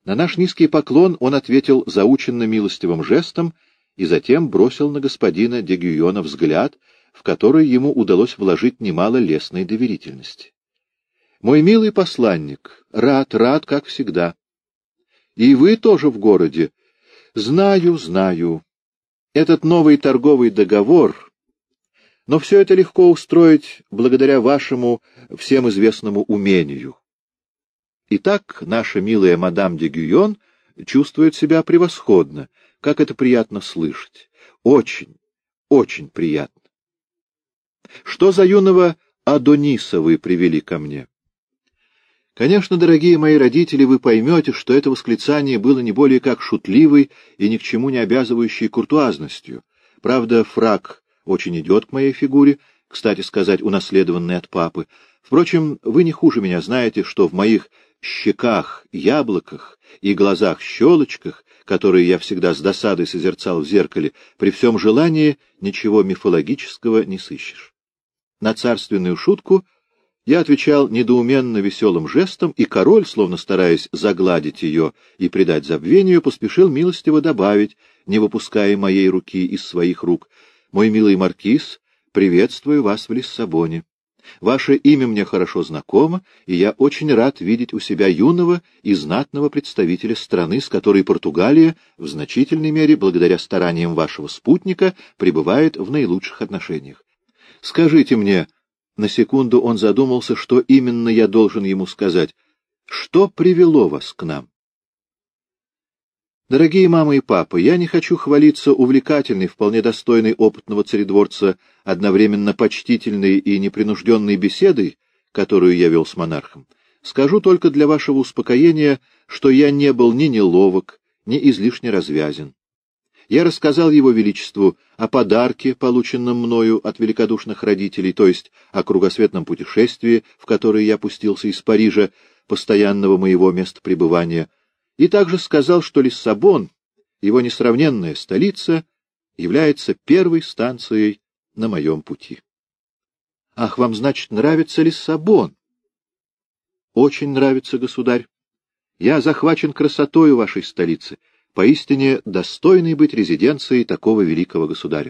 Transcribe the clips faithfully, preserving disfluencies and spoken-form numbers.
На наш низкий поклон он ответил заученно милостивым жестом и затем бросил на господина де Гюйона взгляд, в который ему удалось вложить немало лестной доверительности. «Мой милый посланник, рад, рад, как всегда. И вы тоже в городе. Знаю, знаю. Этот новый торговый договор... Но все это легко устроить благодаря вашему всем известному умению. Итак, наша милая мадам де Гюйон чувствует себя превосходно. Как это приятно слышать. Очень, очень приятно. Что за юного Адониса вы привели ко мне? Конечно, дорогие мои родители, вы поймете, что это восклицание было не более как шутливой и ни к чему не обязывающей куртуазностью. Правда, фрак очень идет к моей фигуре, кстати сказать, унаследованный от папы. Впрочем, вы не хуже меня знаете, что в моих щеках, яблоках и глазах-щелочках, которые я всегда с досадой созерцал в зеркале, при всем желании ничего мифологического не сыщешь. На царственную шутку я отвечал недоуменно веселым жестом, и король, словно стараясь загладить ее и придать забвению, поспешил милостиво добавить, не выпуская моей руки из своих рук: «Мой милый маркиз, приветствую вас в Лиссабоне. Ваше имя мне хорошо знакомо, и я очень рад видеть у себя юного и знатного представителя страны, с которой Португалия, в значительной мере, благодаря стараниям вашего спутника, пребывает в наилучших отношениях. Скажите мне...» На секунду он задумался, что именно я должен ему сказать. «Что привело вас к нам?» Дорогие мама и папа, я не хочу хвалиться увлекательной, вполне достойной опытного царедворца, одновременно почтительной и непринужденной беседой, которую я вел с монархом. Скажу только для вашего успокоения, что я не был ни неловок, ни излишне развязен. Я рассказал его величеству о подарке, полученном мною от великодушных родителей, то есть о кругосветном путешествии, в которое я пустился из Парижа, постоянного моего места пребывания, и также сказал, что Лиссабон, его несравненная столица, является первой станцией на моем пути. — Ах, вам, значит, нравится Лиссабон? — Очень нравится, государь. Я захвачен красотою вашей столицы, поистине достойной быть резиденцией такого великого государя.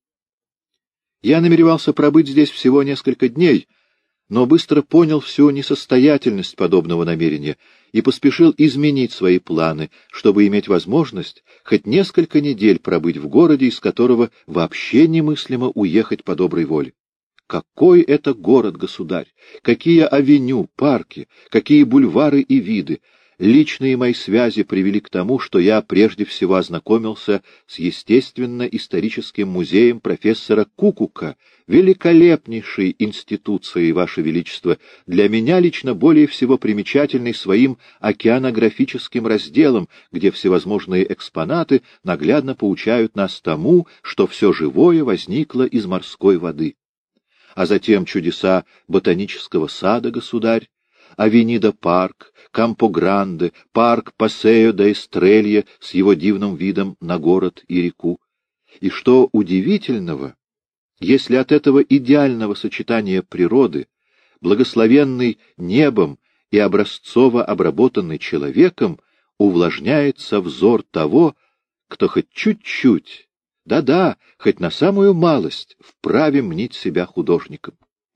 Я намеревался пробыть здесь всего несколько дней, но быстро понял всю несостоятельность подобного намерения и поспешил изменить свои планы, чтобы иметь возможность хоть несколько недель пробыть в городе, из которого вообще немыслимо уехать по доброй воле. Какой это город, государь! Какие авеню, парки, какие бульвары и виды! Личные мои связи привели к тому, что я прежде всего ознакомился с естественно-историческим музеем профессора Кукука, великолепнейшей институцией, Ваше Величество, для меня лично более всего примечательной своим океанографическим разделом, где всевозможные экспонаты наглядно поучают нас тому, что все живое возникло из морской воды. А затем чудеса ботанического сада, государь, Авенида парк, Кампо-Гранде, парк Пасео де Эстрелья с его дивным видом на город и реку. И что удивительного, если от этого идеального сочетания природы, благословенной небом и образцово обработанной человеком, увлажняется взор того, кто хоть чуть-чуть, да-да, хоть на самую малость, вправе мнить себя художником.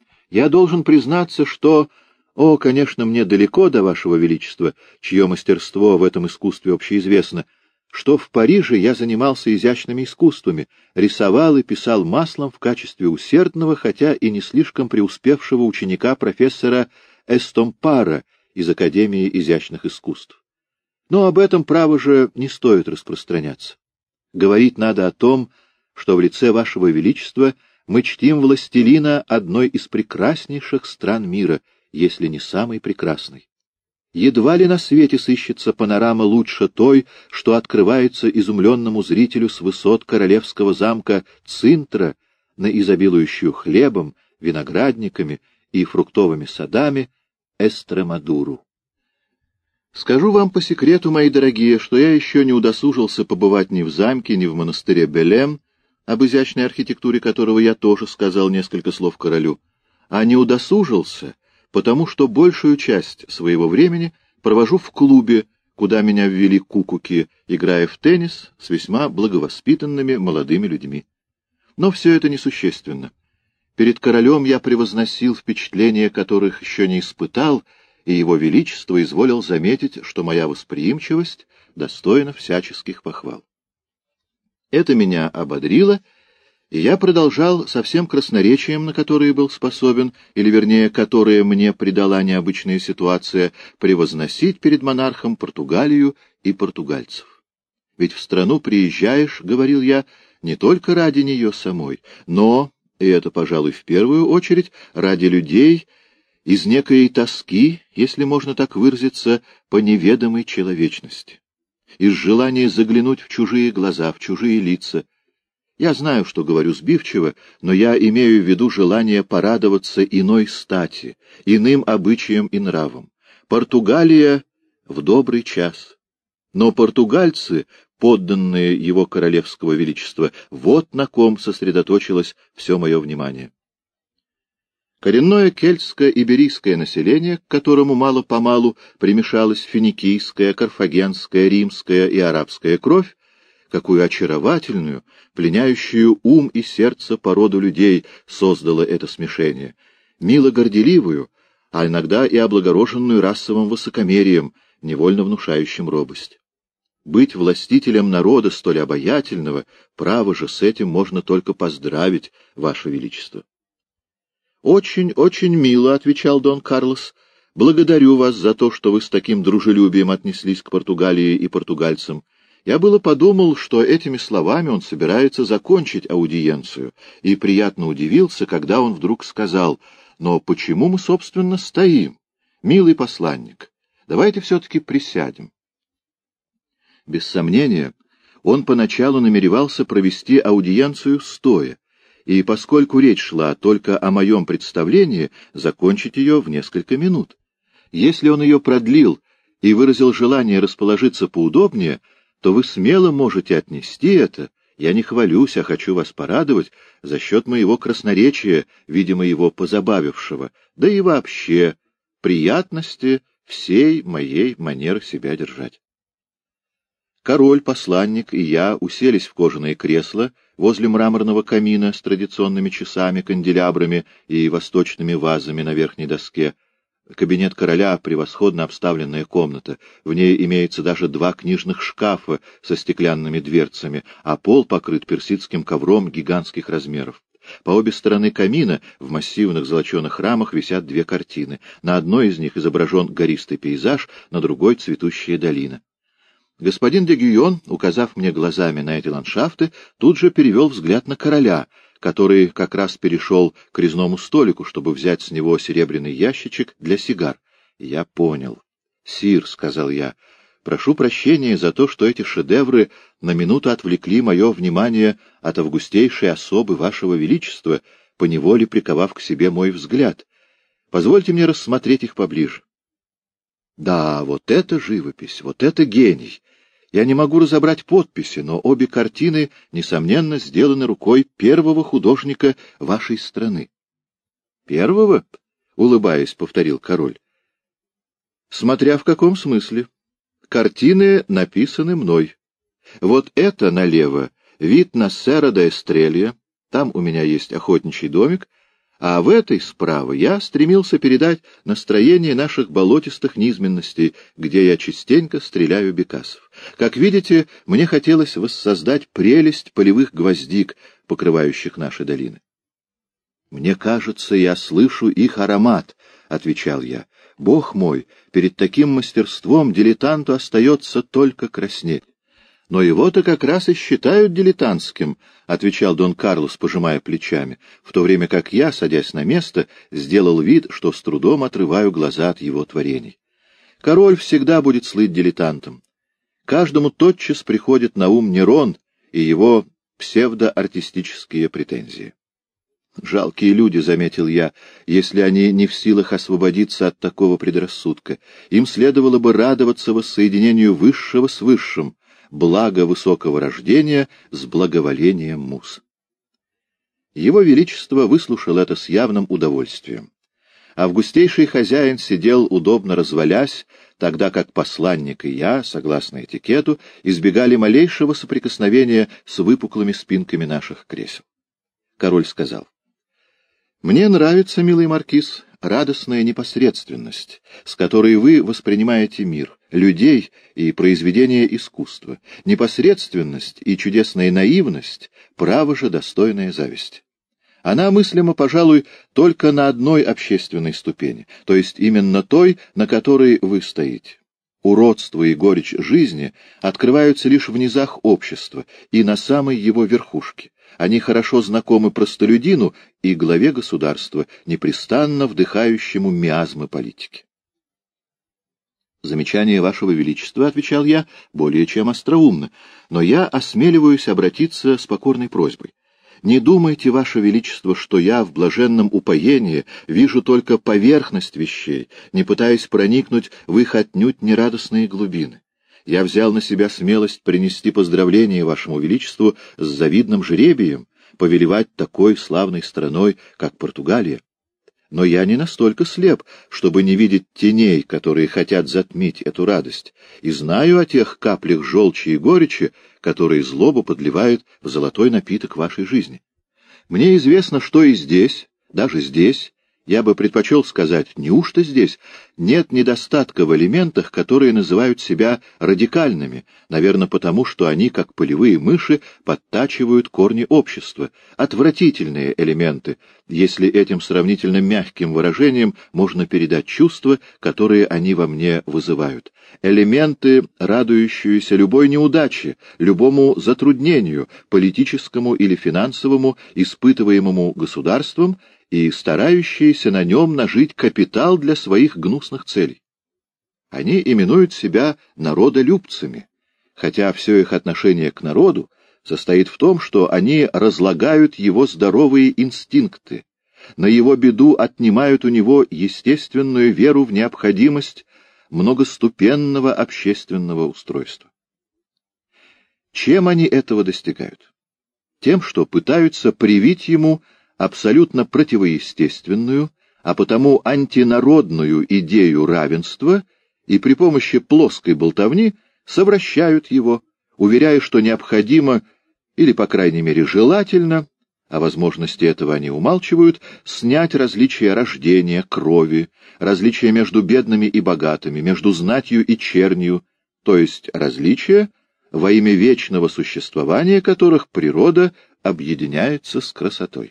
Я должен признаться, что... О, конечно, мне далеко до вашего величества, чье мастерство в этом искусстве общеизвестно, что в Париже я занимался изящными искусствами, рисовал и писал маслом в качестве усердного, хотя и не слишком преуспевшего ученика профессора Эстомпара из Академии изящных искусств. Но об этом, право же, не стоит распространяться. Говорить надо о том, что в лице вашего величества мы чтим властелина одной из прекраснейших стран мира, если не самый прекрасный. Едва ли на свете сыщется панорама лучше той, что открывается изумленному зрителю с высот королевского замка Цинтра на изобилующую хлебом, виноградниками и фруктовыми садами Эстремадуру. Скажу вам по секрету, мои дорогие, что я еще не удосужился побывать ни в замке, ни в монастыре Белем, об изящной архитектуре которого я тоже сказал несколько слов королю, а не удосужился, потому что большую часть своего времени провожу в клубе, куда меня ввели кукуки, играя в теннис с весьма благовоспитанными молодыми людьми. Но все это несущественно. Перед королем я превозносил впечатления, которых еще не испытал, и его величество изволил заметить, что моя восприимчивость достойна всяческих похвал. Это меня ободрило, и я продолжал со всем красноречием, на которое был способен, или, вернее, которое мне придала необычная ситуация, превозносить перед монархом Португалию и португальцев. Ведь в страну приезжаешь, — говорил я, — не только ради нее самой, но, и это, пожалуй, в первую очередь, ради людей из некой тоски, если можно так выразиться, по неведомой человечности, из желания заглянуть в чужие глаза, в чужие лица. Я знаю, что говорю сбивчиво, но я имею в виду желание порадоваться иной стати, иным обычаям и нравам. Португалия в добрый час. Но португальцы, подданные его королевского величества, вот на ком сосредоточилось все мое внимание. Коренное кельтско-иберийское население, к которому мало-помалу примешалась финикийская, карфагенская, римская и арабская кровь, какую очаровательную, пленяющую ум и сердце породу людей создало это смешение, мило горделивую, а иногда и облагороженную расовым высокомерием, невольно внушающим робость. Быть властителем народа столь обаятельного, право же, с этим можно только поздравить, Ваше Величество. «Очень, очень мило», — отвечал Дон Карлос. «Благодарю вас за то, что вы с таким дружелюбием отнеслись к Португалии и португальцам. Я было подумал, что этими словами он собирается закончить аудиенцию, и приятно удивился, когда он вдруг сказал: «Но почему мы, собственно, стоим? Милый посланник, давайте все-таки присядем». Без сомнения, он поначалу намеревался провести аудиенцию стоя, и, поскольку речь шла только о моем представлении, закончить ее в несколько минут. Если он ее продлил и выразил желание расположиться поудобнее, то вы смело можете отнести это, я не хвалюсь, а хочу вас порадовать, за счет моего красноречия, видимо, его позабавившего, да и вообще приятности всей моей манеры себя держать. Король, посланник и я уселись в кожаные кресла возле мраморного камина с традиционными часами, канделябрами и восточными вазами на верхней доске. Кабинет короля — превосходно обставленная комната. В ней имеется даже два книжных шкафа со стеклянными дверцами, а пол покрыт персидским ковром гигантских размеров. По обе стороны камина в массивных золоченых рамах висят две картины. На одной из них изображен гористый пейзаж, на другой — цветущая долина. Господин де Гюйон, указав мне глазами на эти ландшафты, тут же перевел взгляд на короля, который как раз перешел к резному столику, чтобы взять с него серебряный ящичек для сигар. Я понял. «Сир», — сказал я, — «прошу прощения за то, что эти шедевры на минуту отвлекли мое внимание от августейшей особы вашего величества, поневоле приковав к себе мой взгляд. Позвольте мне рассмотреть их поближе». Да, вот это живопись, вот это гений. Я не могу разобрать подписи, но обе картины, несомненно, сделаны рукой первого художника вашей страны. — Первого? — улыбаясь, повторил король. — Смотря в каком смысле. Картины написаны мной. Вот это налево — вид на Серра де Эстрелья, там у меня есть охотничий домик, а в этой справа я стремился передать настроение наших болотистых низменностей, где я частенько стреляю бекасов. Как видите, мне хотелось воссоздать прелесть полевых гвоздик, покрывающих наши долины. — Мне кажется, я слышу их аромат, — отвечал я. — Бог мой, перед таким мастерством дилетанту остается только краснеть. — Но его-то как раз и считают дилетантским, — отвечал Дон Карлос, пожимая плечами, в то время как я, садясь на место, сделал вид, что с трудом отрываю глаза от его творений. Король всегда будет слыть дилетантом. Каждому тотчас приходит на ум Нерон и его псевдоартистические претензии. Жалкие люди, — заметил я, — если они не в силах освободиться от такого предрассудка. Им следовало бы радоваться воссоединению высшего с высшим, благо высокого рождения с благоволением муз. Его Величество выслушал это с явным удовольствием. Августейший хозяин сидел, удобно развалясь, тогда как посланник и я, согласно этикету, избегали малейшего соприкосновения с выпуклыми спинками наших кресел. Король сказал: «Мне нравится, милый маркиз, радостная непосредственность, с которой вы воспринимаете мир, людей и произведения искусства, непосредственность и чудесная наивность, право же достойная зависти. Она мыслима, пожалуй, только на одной общественной ступени, то есть именно той, на которой вы стоите. Уродство и горечь жизни открываются лишь в низах общества и на самой его верхушке. Они хорошо знакомы простолюдину и главе государства, непрестанно вдыхающему миазмы политики». «Замечание Вашего Величества, — отвечал я, — более чем остроумно, но я осмеливаюсь обратиться с покорной просьбой. Не думайте, Ваше Величество, что я в блаженном упоении вижу только поверхность вещей, не пытаясь проникнуть в их отнюдь нерадостные глубины. Я взял на себя смелость принести поздравления Вашему Величеству с завидным жребием, повелевать такой славной страной, как Португалия. Но я не настолько слеп, чтобы не видеть теней, которые хотят затмить эту радость, и знаю о тех каплях желчи и горечи, которые злоба подливает в золотой напиток вашей жизни. Мне известно, что и здесь, даже здесь, я бы предпочел сказать, неужто здесь нет недостатка в элементах, которые называют себя радикальными, наверное, потому что они, как полевые мыши, подтачивают корни общества, отвратительные элементы, если этим сравнительно мягким выражением можно передать чувства, которые они во мне вызывают. Элементы, радующиеся любой неудаче, любому затруднению, политическому или финансовому, испытываемому государством, и старающиеся на нем нажить капитал для своих гнусных целей. Они именуют себя народолюбцами, хотя все их отношение к народу состоит в том, что они разлагают его здоровые инстинкты, на его беду отнимают у него естественную веру в необходимость многоступенного общественного устройства. Чем они этого достигают? Тем, что пытаются привить ему абсолютно противоестественную, а потому антинародную идею равенства и при помощи плоской болтовни совращают его, уверяя, что необходимо, или, по крайней мере, желательно, о возможности этого они умалчивают, снять различия рождения, крови, различия между бедными и богатыми, между знатью и чернью, то есть различия, во имя вечного существования которых природа объединяется с красотой.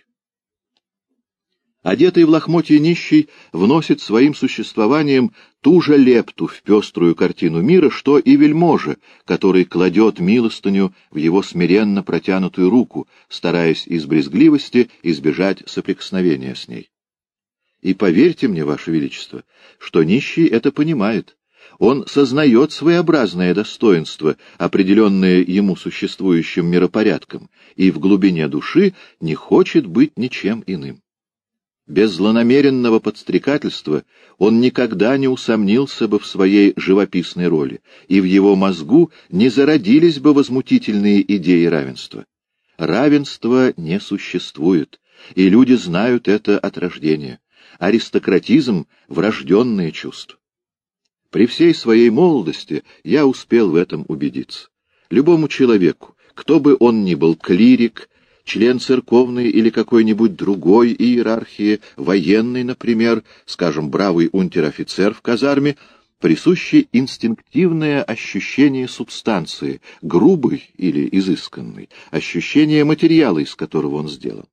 Одетый в лохмотья нищий вносит своим существованием ту же лепту в пеструю картину мира, что и вельможа, который кладет милостыню в его смиренно протянутую руку, стараясь из брезгливости избежать соприкосновения с ней. И поверьте мне, Ваше Величество, что нищий это понимает. Он сознает своеобразное достоинство, определенное ему существующим миропорядком, и в глубине души не хочет быть ничем иным. Без злонамеренного подстрекательства он никогда не усомнился бы в своей живописной роли, и в его мозгу не зародились бы возмутительные идеи равенства. Равенства не существует, и люди знают это от рождения. Аристократизм — врожденное чувство. При всей своей молодости я успел в этом убедиться. Любому человеку, кто бы он ни был, клирик, член церковной или какой-нибудь другой иерархии, военный, например, скажем, бравый унтер-офицер в казарме, присуще инстинктивное ощущение субстанции, грубой или изысканной, ощущение материала, из которого он сделан.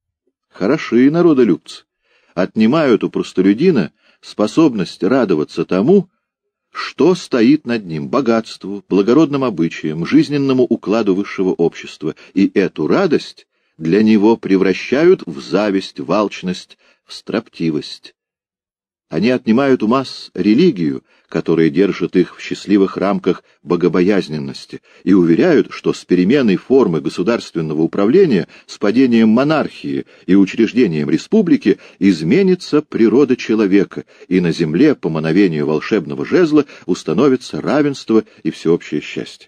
Хороши народолюбцы, отнимают у простолюдина способность радоваться тому, что стоит над ним: богатству, благородным обычаям, жизненному укладу высшего общества, и эту радость для него превращают в зависть, в алчность, в строптивость. Они отнимают у масс религию, которая держит их в счастливых рамках богобоязненности, и уверяют, что с переменой формы государственного управления, с падением монархии и учреждением республики изменится природа человека, и на земле по мановению волшебного жезла установится равенство и всеобщее счастье.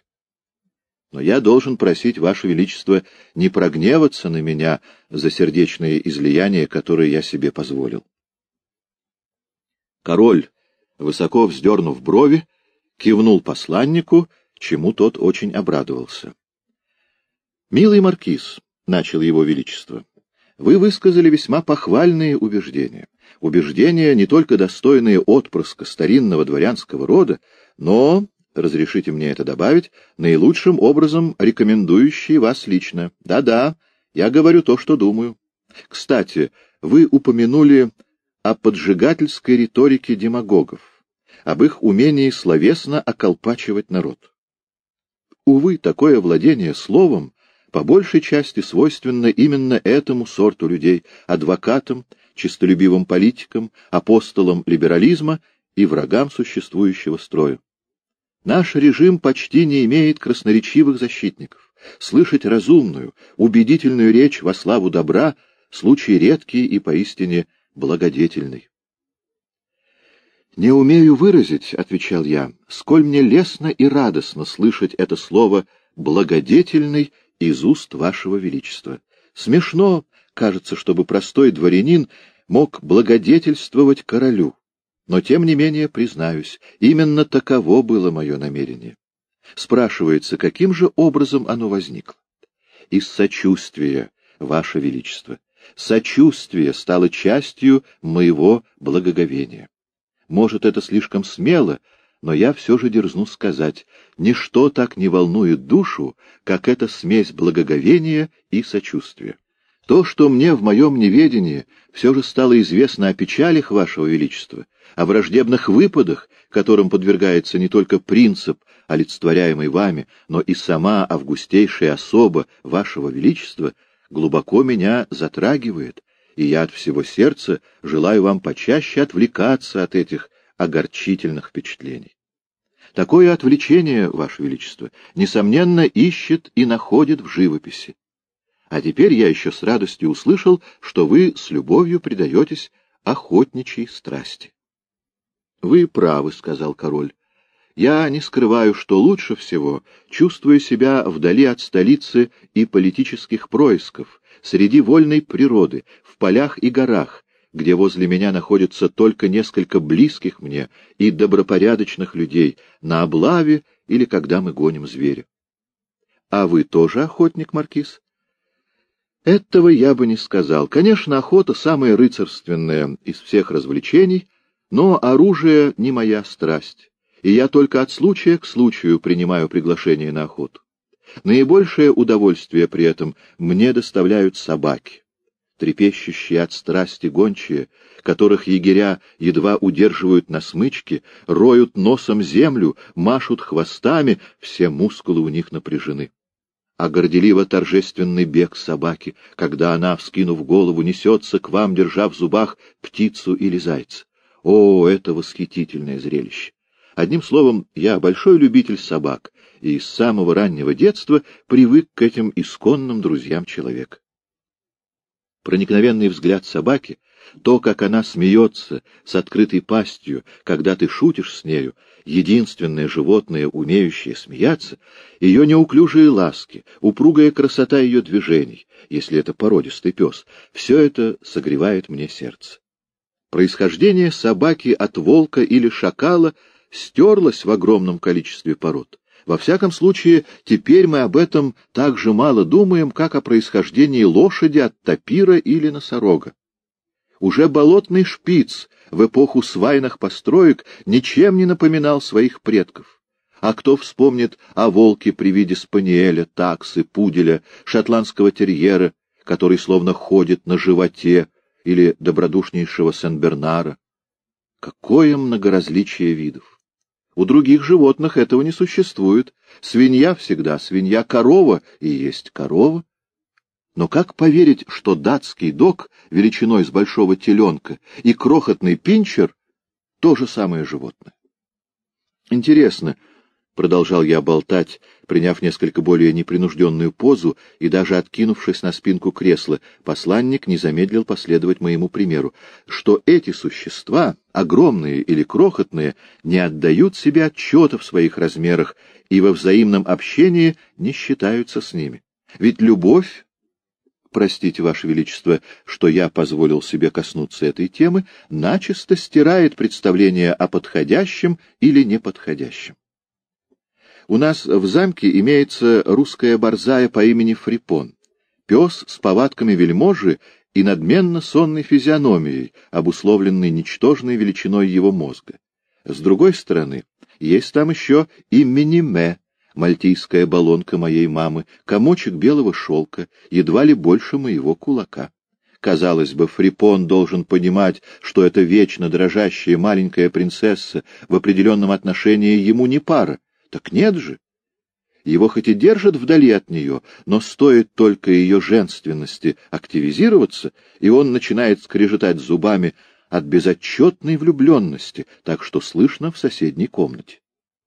Но я должен просить Ваше Величество не прогневаться на меня за сердечные излияния, которые я себе позволил. Король, Высоко вздернув брови, кивнул посланнику, чему тот очень обрадовался. «Милый маркиз», — начал его величество, — «вы высказали весьма похвальные убеждения. Убеждения, не только достойные отпрыска старинного дворянского рода, но, разрешите мне это добавить, наилучшим образом рекомендующие вас лично. Да-да, я говорю то, что думаю. Кстати, вы упомянули о поджигательской риторике демагогов, об их умении словесно околпачивать народ. Увы, такое владение словом по большей части свойственно именно этому сорту людей, адвокатам, честолюбивым политикам, апостолам либерализма и врагам существующего строя. Наш режим почти не имеет красноречивых защитников. Слышать разумную, убедительную речь во славу добра — случай редкий и поистине благодетельный. «Не умею выразить, — отвечал я, — сколь мне лестно и радостно слышать это слово «благодетельный» из уст вашего величества. Смешно, кажется, чтобы простой дворянин мог благодетельствовать королю, но тем не менее, признаюсь, именно таково было мое намерение. Спрашивается, каким же образом оно возникло? Из сочувствия, ваше величество. Сочувствие стало частью моего благоговения. Может, это слишком смело, но я все же дерзну сказать, ничто так не волнует душу, как эта смесь благоговения и сочувствия. То, что мне в моем неведении все же стало известно о печалях вашего величества, о враждебных выпадах, которым подвергается не только принцип, олицетворяемый вами, но и сама августейшая особа вашего величества, глубоко меня затрагивает, и я от всего сердца желаю вам почаще отвлекаться от этих огорчительных впечатлений. Такое отвлечение, ваше величество, несомненно, ищет и находит в живописи. А теперь я еще с радостью услышал, что вы с любовью предаетесь охотничьей страсти. — Вы правы, — сказал король. — Я не скрываю, что лучше всего чувствую себя вдали от столицы и политических происков, среди вольной природы, в полях и горах, где возле меня находятся только несколько близких мне и добропорядочных людей, на облаве или когда мы гоним зверя. — А вы тоже охотник, маркиз? — Этого я бы не сказал. Конечно, охота — самая рыцарственная из всех развлечений, но оружие не моя страсть, и я только от случая к случаю принимаю приглашение на охоту. Наибольшее удовольствие при этом мне доставляют собаки, трепещущие от страсти гончие, которых егеря едва удерживают на смычке, роют носом землю, машут хвостами, все мускулы у них напряжены. А горделиво-торжественный бег собаки, когда она, вскинув голову, несется к вам, держа в зубах птицу или зайца. О, это восхитительное зрелище! Одним словом, я большой любитель собак, и с самого раннего детства привык к этим исконным друзьям человека. Проникновенный взгляд собаки, то, как она смеется с открытой пастью, когда ты шутишь с нею, единственное животное, умеющее смеяться, ее неуклюжие ласки, упругая красота ее движений, если это породистый пес, все это согревает мне сердце. Происхождение собаки от волка или шакала стерлось в огромном количестве пород. Во всяком случае, теперь мы об этом так же мало думаем, как о происхождении лошади от тапира или носорога. Уже болотный шпиц в эпоху свайных построек ничем не напоминал своих предков. А кто вспомнит о волке при виде спаниеля, таксы, пуделя, шотландского терьера, который словно ходит на животе, или добродушнейшего Сен-Бернара? Какое многоразличие видов! У других животных этого не существует. Свинья всегда свинья, корова и есть корова. Но как поверить, что датский дог величиной с большого теленка и крохотный пинчер — то же самое животное? Интересно, — продолжал я болтать, приняв несколько более непринужденную позу и даже откинувшись на спинку кресла, посланник не замедлил последовать моему примеру, что эти существа, огромные или крохотные, не отдают себе отчета в своих размерах и во взаимном общении не считаются с ними. Ведь любовь простите, Ваше Величество, что я позволил себе коснуться этой темы, начисто стирает представление о подходящем или неподходящем. У нас в замке имеется русская борзая по имени Фрипон, пес с повадками вельможи и надменно сонной физиономией, обусловленной ничтожной величиной его мозга. С другой стороны, есть там еще и Миниме, мальтийская баллонка моей мамы, комочек белого шелка, едва ли больше моего кулака. Казалось бы, Фрипон должен понимать, что эта вечно дрожащая маленькая принцесса в определенном отношении ему не пара. Так нет же. Его хоть и держат вдали от нее, но стоит только ее женственности активизироваться, и он начинает скрежетать зубами от безотчетной влюбленности, так что слышно в соседней комнате.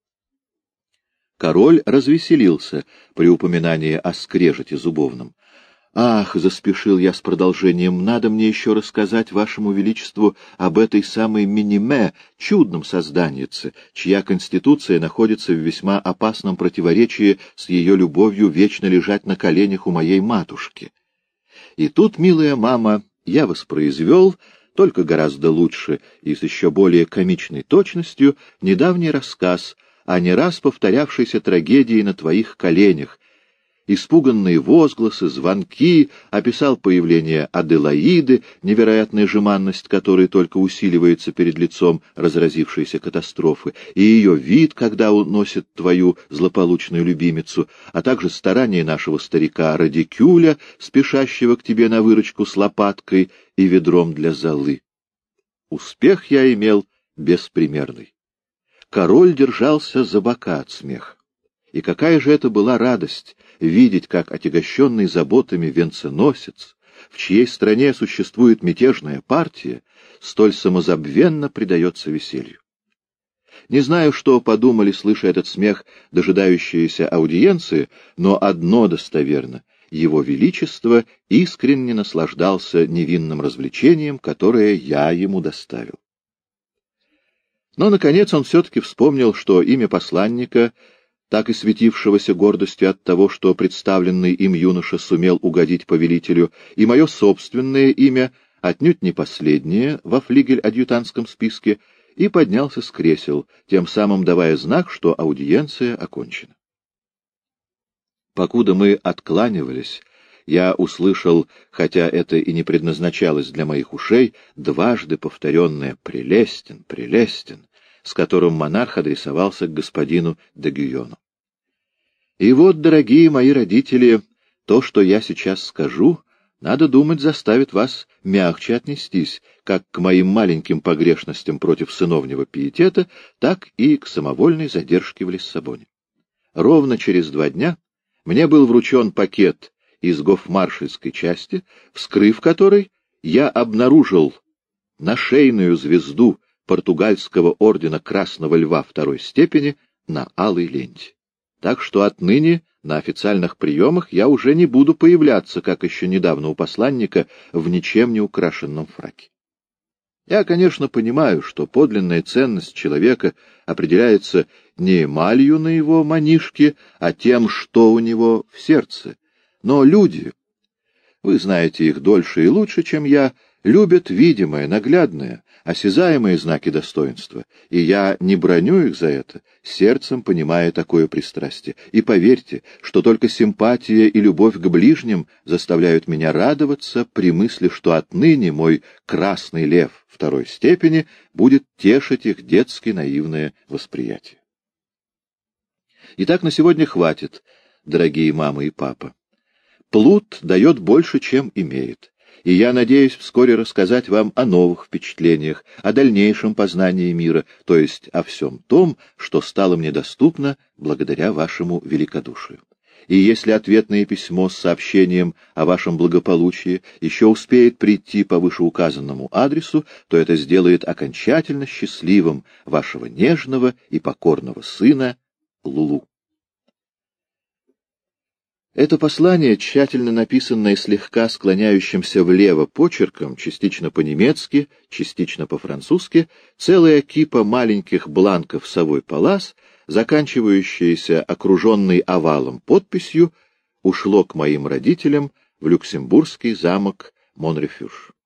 Король развеселился при упоминании о скрежете зубовном. «Ах!» — заспешил я с продолжением, — «надо мне еще рассказать вашему величеству об этой самой Миниме, чудном созданице, чья конституция находится в весьма опасном противоречии с ее любовью вечно лежать на коленях у моей матушки. И тут, милая мама, я воспроизвел, только гораздо лучше и с еще более комичной точностью, недавний рассказ о не раз повторявшейся трагедии на твоих коленях, испуганные возгласы, звонки, описал появление Аделаиды, невероятная жеманность которой только усиливается перед лицом разразившейся катастрофы, и ее вид, когда уносит твою злополучную любимицу, а также старания нашего старика Радикюля, спешащего к тебе на выручку с лопаткой и ведром для золы. Успех я имел беспримерный. Король держался за бока от смеха. И какая же это была радость видеть, как отягощенный заботами венценосец, в чьей стране существует мятежная партия, столь самозабвенно предается веселью. Не знаю, что подумали, слыша этот смех, дожидающиеся аудиенции, но одно достоверно — его величество искренне наслаждался невинным развлечением, которое я ему доставил. Но, наконец, он все-таки вспомнил, что имя посланника, так и светившегося гордостью от того, что представленный им юноша сумел угодить повелителю, и мое собственное имя, отнюдь не последнее во флигель-адъютантском списке, и поднялся с кресел, тем самым давая знак, что аудиенция окончена. Покуда мы откланивались, я услышал, хотя это и не предназначалось для моих ушей, дважды повторенное «прелестен, прелестен», с которым монарх адресовался к господину де Гюйону. И вот, дорогие мои родители, то, что я сейчас скажу, надо думать, заставит вас мягче отнестись как к моим маленьким погрешностям против сыновнего пиетета, так и к самовольной задержке в Лиссабоне. Ровно через два дня мне был вручен пакет из гофмаршальской части, вскрыв который, я обнаружил нашейную звезду португальского ордена Красного Льва второй степени на алой ленте. Так что отныне на официальных приемах я уже не буду появляться, как еще недавно у посланника, в ничем не украшенном фраке. Я, конечно, понимаю, что подлинная ценность человека определяется не эмалью на его манишке, а тем, что у него в сердце. Но люди, вы знаете их дольше и лучше, чем я, любят видимое, наглядное, осязаемые знаки достоинства, и я не браню их за это, сердцем понимая такое пристрастие. И поверьте, что только симпатия и любовь к ближним заставляют меня радоваться при мысли, что отныне мой красный лев второй степени будет тешить их детски наивное восприятие. Итак, на сегодня хватит, дорогие мама и папа. Плут дает больше, чем имеет. И я надеюсь вскоре рассказать вам о новых впечатлениях, о дальнейшем познании мира, то есть о всем том, что стало мне доступно благодаря вашему великодушию. И если ответное письмо с сообщением о вашем благополучии еще успеет прийти по вышеуказанному адресу, то это сделает окончательно счастливым вашего нежного и покорного сына Лулу. Это послание, тщательно написанное слегка склоняющимся влево почерком, частично по-немецки, частично по-французски, целая кипа маленьких бланков совой палас, заканчивающаяся окруженной овалом подписью, ушло к моим родителям в люксембургский замок Монрефюж.